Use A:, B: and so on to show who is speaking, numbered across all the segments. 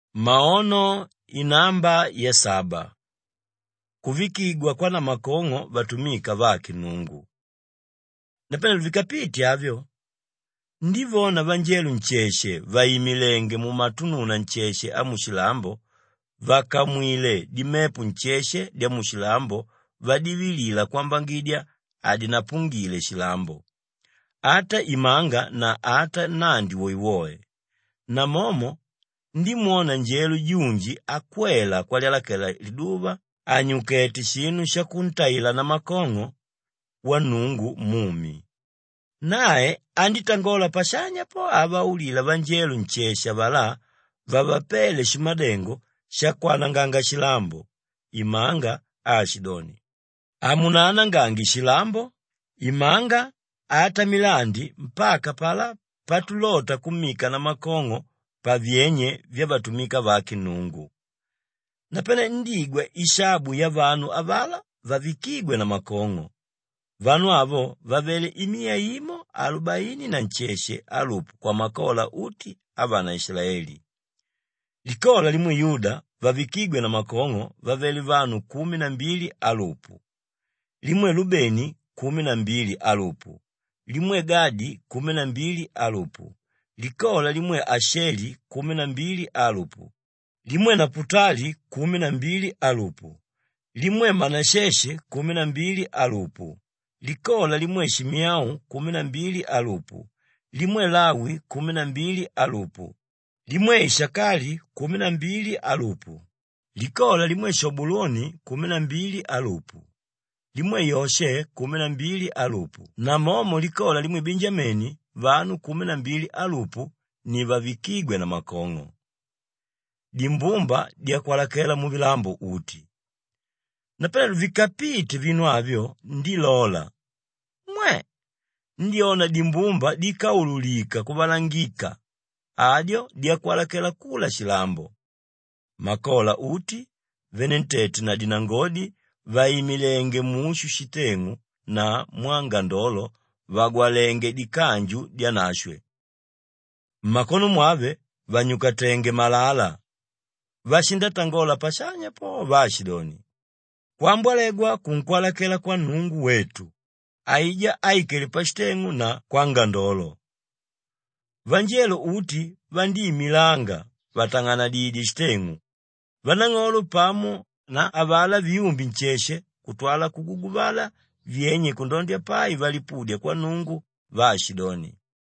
A: Maono inamba ya 7. Kuvikigwa kwa na makong'o vatumika vaki Nungu. Napena vikapiti avyo, ndivona vanjelu ncheshe vaimilenge mu matununa ncheshe a mushilambo, vakamwile dimepu ncheshe dia mushilambo, vadivilila kwambangidya adinapungile shilambo. Ata imanga na ata nandi woiwoe. Na momo, ndimwona njelu junji akwela kwa lyalakela liduva, anyuketi shinu shakuntaila na makong'o wa Nungu mumi. Nae anditangola pashanya po avaulila vanjelu nchesha vala vavapele shimadengo shakwana nganga shilambo, imanga Ashidoni. Amunana ngangi shilambo, imanga ata milandi mpaka pala patulota kumika na makong'o pavyenye vya vatumika vaki Nungu. Napena ndigwe ishabu ya vanu avala vavikigwe na makong'o. Vanu avo vavele 140 na ncheshe alupu kwa makola uti avana Israeli. Likola limwe Yuda vavikigwe na makong'o vavele vanu 12 alupu. Limwe Lubeni 12 alupu. Limwe Gadi 12 alupu. Likola limwe Asheri 12 alupu. Limwe Naputali 12 alupu. Limwe Manasheshe 12 alupu. Likola limwe Shimiau 12 alupu. Limwe Lawi 12 alupu. Limwe Ishakari 12 alupu. Likola limwe Shobuloni 12 alupu. Limwe Yoshe 12 alupu. Na momo likola limwe Benjamini vanu 12 alupu ni vavikigwe na makong'o. Dimbumba dia kwalakela mu vilambo uti. Napena vikapiti vinu avyo ndilola. Ndiona dimbumba dikaululika kuvalangika. Adyo dia kwalakela kula shilambo. Makola uti, venenteti na dinangodi, vaimilenge mushu shitengu na mwangandolo vagwalenge dikanju dianashwe. Makono mwave vanyukatenge malala. Vashinda tangola pashanya po Vashidoni. Kwambwalegwa kunkwalakela kwa Nungu wetu. Aija aikele pashitengu na kwangandolo. Vanjelo uti vandi milanga vatangana didi shitengu. Vanang'olo pamo na avala viumbi ncheshe kutwala kuguguvala vyenye kundondya pai valipudya kwa Nungu Vashidoni.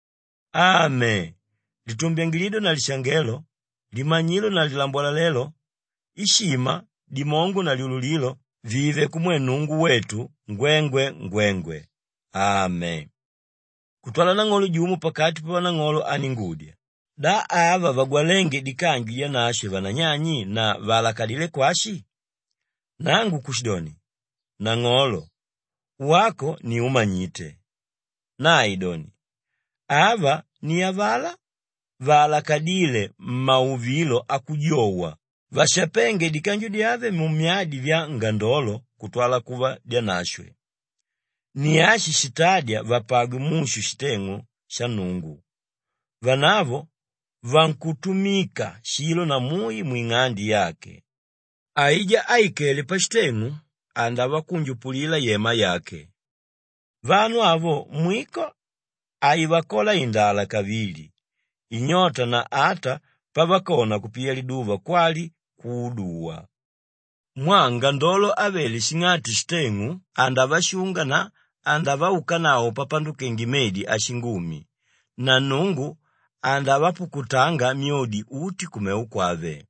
A: Ame, litumbengilido na lishangelo, limanyilo na lilambola lelo, ishima, dimongu na liululilo, vive kumwe Nungu wetu, ngwengwe. Ame. Kutwala na ng'olo jumu pakati pa na ng'olo aningudya. Da ava vagwalenge dikangi ya nashe vananyanyi na valakadile kwashi? Nangu Kushidoni, na ng'olo, wako ni umanyite. Na Aidoni, ava ni avala valakadile mauvilo akujowa. Vashapenge dikanju diave mumyadi vya ngandolo kutwala kuva dianashwe. Ni ashi shitadia vapagwe mushu shitengu sha Nungu. Vanavo vankutumika shilo na mui mwing'andi yake. Aija aikele pashitengu anda vakunjupulila yema yake. Vanu avo mwiko aivakola indala kavili. Inyota na ata pavakona kupia liduva kwali kuudua. Mwanga ndolo aveli shing'ati shitengu anda vashunga na anda vaukanao papanduke ngimedi ashingumi. Na Nungu anda vapukutanga miodi uti kumeu kwave.